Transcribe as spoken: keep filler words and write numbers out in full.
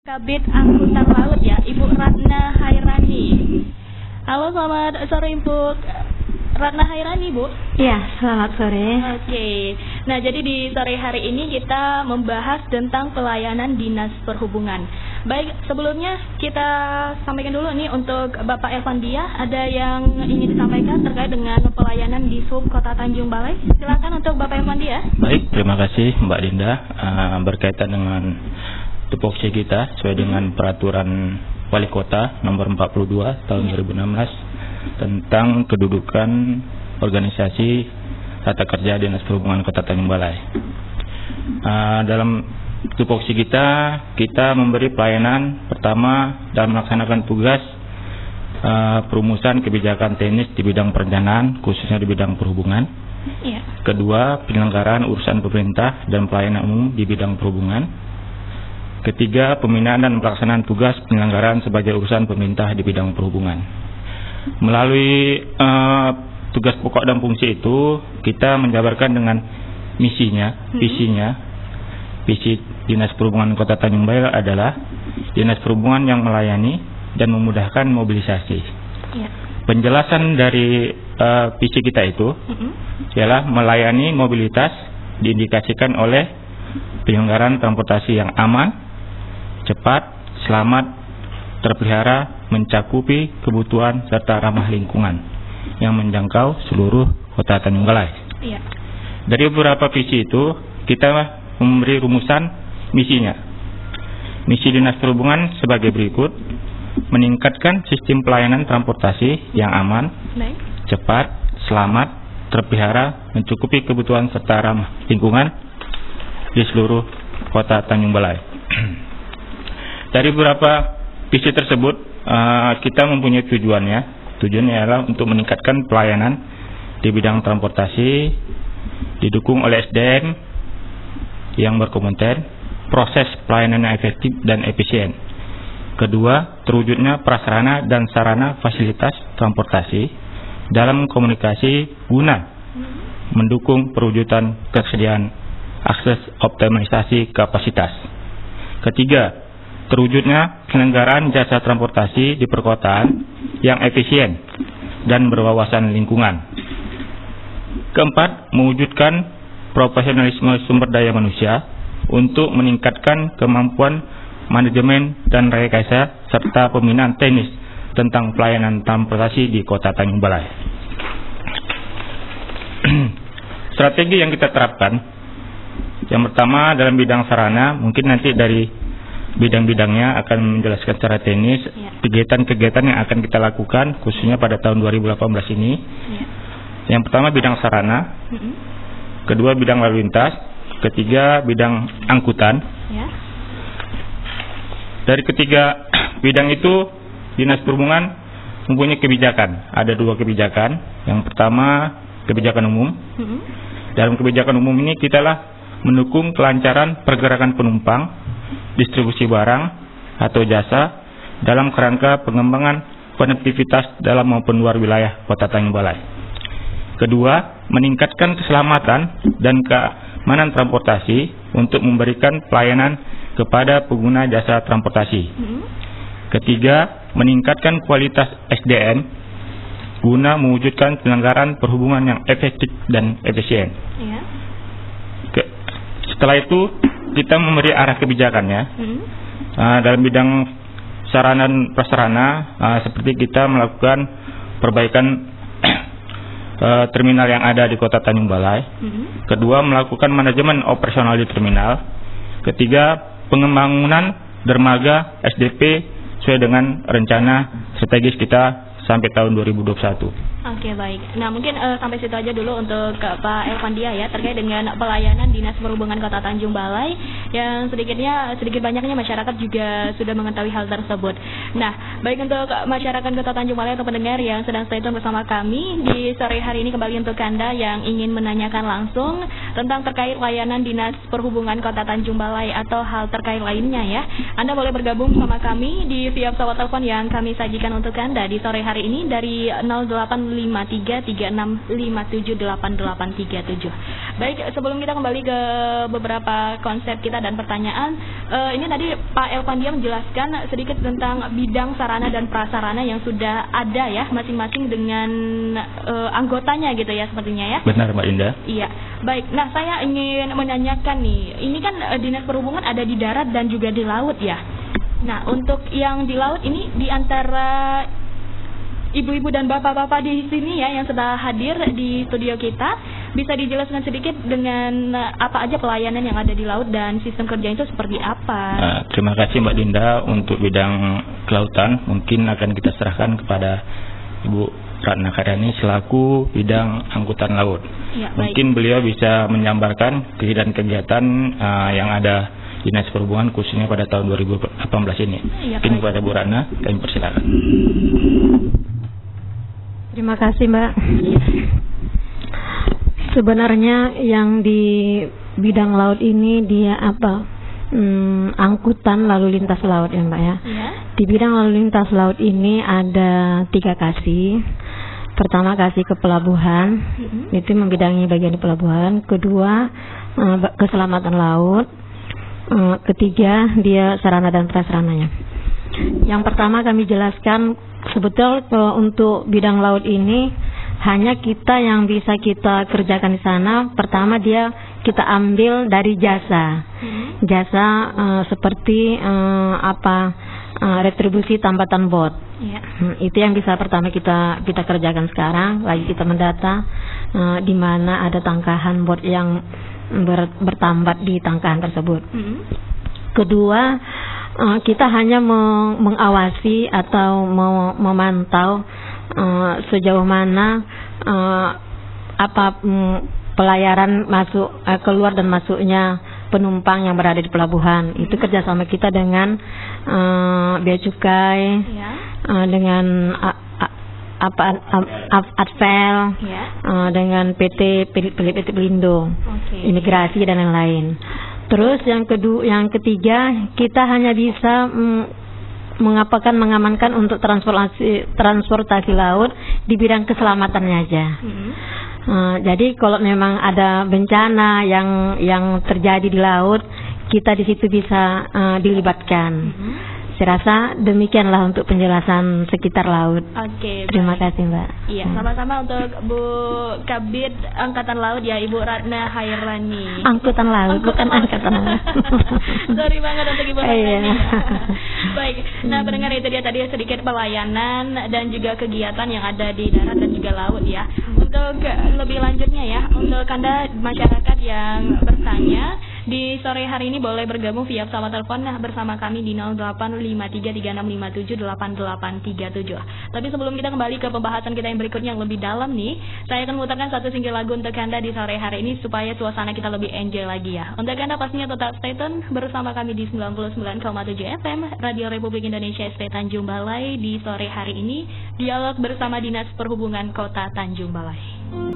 Kabid Angkutan Laut ya, Ibu Ratna Hairani. Halo, selamat sore Ibu Ratna Hairani, Bu. Iya, selamat sore. Oke, nah jadi di sore hari ini kita membahas tentang pelayanan Dinas Perhubungan. Baik, sebelumnya kita sampaikan dulu nih untuk Bapak Elvandia, ada yang ingin disampaikan terkait dengan pelayanan di Sub Kota Tanjung Balai. Silakan untuk Bapak Elvandia. Baik, terima kasih Mbak Dinda. Uh, berkaitan dengan tupoksi kita sesuai dengan peraturan Wali Kota nomor empat puluh dua tahun dua ribu enam belas tentang kedudukan organisasi tata kerja Dinas Perhubungan Kota Tanjung Balai. Uh, dalam tupoksi kita, kita memberi pelayanan pertama dalam melaksanakan tugas uh, perumusan kebijakan teknis di bidang perencanaan, khususnya di bidang perhubungan. Yeah. Kedua, penyelenggaraan urusan pemerintah dan pelayanan umum di bidang perhubungan. Ketiga, pembinaan dan pelaksanaan tugas penyelenggaraan sebagai urusan pemerintah di bidang perhubungan. Melalui uh, tugas pokok dan fungsi itu, kita menjabarkan dengan misinya, visinya. Visi Dinas Perhubungan Kota Tanjung Balai adalah Dinas Perhubungan yang melayani dan memudahkan mobilisasi. Ya. Penjelasan dari uh, visi kita itu mm-hmm. ialah melayani mobilitas diindikasikan oleh penyelenggaraan transportasi yang aman, cepat, selamat, terpelihara, mencakupi kebutuhan serta ramah lingkungan yang menjangkau seluruh Kota Tanjung Balai. Iya. Dari beberapa visi itu, kita memberi rumusan misinya. Misi Dinas Perhubungan sebagai berikut: meningkatkan sistem pelayanan transportasi yang aman, Baik. cepat, selamat, terpelihara, mencukupi kebutuhan serta ramah lingkungan di seluruh Kota Tanjung Balai. Dari beberapa visi tersebut, uh, kita mempunyai tujuannya. Tujuannya adalah untuk meningkatkan pelayanan di bidang transportasi, didukung oleh S D M yang berkompeten, proses pelayanan yang efektif dan efisien. Kedua, terwujudnya prasarana dan sarana fasilitas transportasi dalam komunikasi guna mendukung perwujudan kesediaan akses optimalisasi kapasitas. Ketiga, terwujudnya penyelenggaraan jasa transportasi di perkotaan yang efisien dan berwawasan lingkungan. Keempat, mewujudkan profesionalisme sumber daya manusia untuk meningkatkan kemampuan manajemen dan rekayasa serta pembinaan teknis tentang pelayanan transportasi di Kota Tanjung Balai. Strategi yang kita terapkan, yang pertama dalam bidang sarana, mungkin nanti dari bidang-bidangnya akan menjelaskan secara teknis ya. kegiatan-kegiatan yang akan kita lakukan khususnya pada tahun dua ribu delapan belas ini. Ya. Yang pertama bidang sarana, mm-hmm. kedua bidang lalu lintas, ketiga bidang angkutan. Ya. Dari ketiga bidang itu Dinas Perhubungan mempunyai kebijakan. Ada dua kebijakan. Yang pertama kebijakan umum. Mm-hmm. Dalam kebijakan umum ini kita lah mendukung kelancaran pergerakan penumpang, distribusi barang atau jasa dalam kerangka pengembangan konektivitas dalam maupun luar wilayah Kota Tanjung Balai. Kedua, meningkatkan keselamatan dan keamanan transportasi untuk memberikan pelayanan kepada pengguna jasa transportasi. Ketiga, meningkatkan kualitas S D M guna mewujudkan penyelenggaraan perhubungan yang efektif dan efisien. Ya. Ke- setelah itu kita memberi arah kebijakannya. Hmm. uh, dalam bidang sarana dan prasarana, uh, seperti kita melakukan perbaikan uh, terminal yang ada di Kota Tanjung Balai. Hmm. Kedua, melakukan manajemen operasional di terminal. Ketiga, pengembangan dermaga S D P sesuai dengan rencana strategis kita sampai tahun dua ribu dua puluh satu. Oke, baik. Nah, mungkin uh, sampai situ aja dulu untuk uh, Pak Elvandia ya, terkait dengan pelayanan Dinas Perhubungan Kota Tanjung Balai yang sedikitnya sedikit banyaknya masyarakat juga sudah mengetahui hal tersebut. Nah, baik untuk masyarakat Kota Tanjung Balai atau pendengar yang sedang stay tune bersama kami di sore hari ini, kembali untuk Anda yang ingin menanyakan langsung tentang terkait layanan Dinas Perhubungan Kota Tanjung Balai atau hal terkait lainnya ya, Anda boleh bergabung bersama kami di via pesawat telepon yang kami sajikan untuk Anda di sore hari ini dari nol delapan lima tiga tiga enam lima tujuh delapan delapan tiga tujuh Baik, sebelum kita kembali ke beberapa konsep kita dan pertanyaan, uh, ini tadi Pak Elvandia menjelaskan sedikit tentang bidang sarana dan prasarana yang sudah ada ya masing-masing dengan uh, anggotanya gitu ya sepertinya ya. Benar Mbak Indah. Iya. Baik, nah saya ingin menanyakan nih, ini kan uh, Dinas Perhubungan ada di darat dan juga di laut ya. Nah, untuk yang di laut ini di antara ibu-ibu dan bapak-bapak di sini ya yang sudah hadir di studio kita, bisa dijelaskan sedikit dengan apa aja pelayanan yang ada di laut dan sistem kerja itu seperti apa? Uh, terima kasih Mbak Dinda. Untuk bidang kelautan mungkin akan kita serahkan kepada Ibu Ratna Karyani selaku bidang angkutan laut. Ya, mungkin beliau bisa menyambarkan kegiatan-kegiatan uh, yang ada Dinas Perhubungan khususnya pada tahun dua ribu delapan belas ini. Ya, mungkin kepada Bu Ratna kami persilakan. Terima kasih Mbak. Sebenarnya yang di bidang laut ini dia apa? Hmm, angkutan lalu lintas laut ya Mbak ya. Ya. Di bidang lalu lintas laut ini ada tiga kasih. Pertama kasih ke pelabuhan, mm-hmm. itu membidangi bagian di pelabuhan. Kedua uh, keselamatan laut. Uh, ketiga dia sarana dan prasarananya. Yang pertama kami jelaskan sebetulnya kalau untuk bidang laut ini hanya kita yang bisa kita kerjakan di sana. Pertama dia kita ambil dari jasa, hmm. jasa uh, seperti uh, apa uh, retribusi tambatan bot. Yeah. Hmm, itu yang bisa pertama kita kita kerjakan sekarang. Lagi kita mendata uh, di mana ada tangkahan bot yang ber, bertambat di tangkahan tersebut. Hmm. Kedua Uh, kita hanya me- mengawasi atau me- memantau uh, sejauh mana uh, apa um, pelayaran masuk uh, keluar dan masuknya penumpang yang berada di pelabuhan. Itu kerjasama kita dengan uh, Bea Cukai, ya. uh, dengan uh, uh, apa uh, Advel, ya. uh, dengan P T P T Pelindo, okay. Imigrasi dan lain-lain. Terus yang kedua, yang ketiga kita hanya bisa mm, mengapakan mengamankan untuk transportasi transportasi laut di bidang keselamatannya aja. Mm-hmm. Uh, jadi kalau memang ada bencana yang yang terjadi di laut, kita di situ bisa uh, dilibatkan. Mm-hmm. Saya rasa demikianlah untuk penjelasan sekitar laut. Oke. Terima baik. kasih Mbak. Iya, sama-sama untuk Bu Kabid Angkatan Laut ya, Ibu Ratna Hairani. Angkutan Laut, Angkutan bukan Laut. Angkatan Laut. Sorry banget untuk Ibu Ratna. Iya. Baik, nah pendengar itu dia tadi sedikit pelayanan dan juga kegiatan yang ada di darat dan juga laut ya. Untuk lebih lanjutnya ya, untuk Anda masyarakat yang bertanya di sore hari ini boleh bergabung via pesawat telepon bersama kami di nol delapan lima tiga tiga enam lima tujuh delapan delapan tiga tujuh. Tapi sebelum kita kembali ke pembahasan kita yang berikutnya yang lebih dalam nih, saya akan memutarkan satu single lagu untuk Anda di sore hari ini supaya suasana kita lebih enjoy lagi ya. Untuk Anda pastinya tetap stay tune bersama kami di sembilan puluh sembilan koma tujuh F M Radio Republik Indonesia S T Tanjung Balai. Di sore hari ini dialog bersama Dinas Perhubungan Kota Tanjung Balai.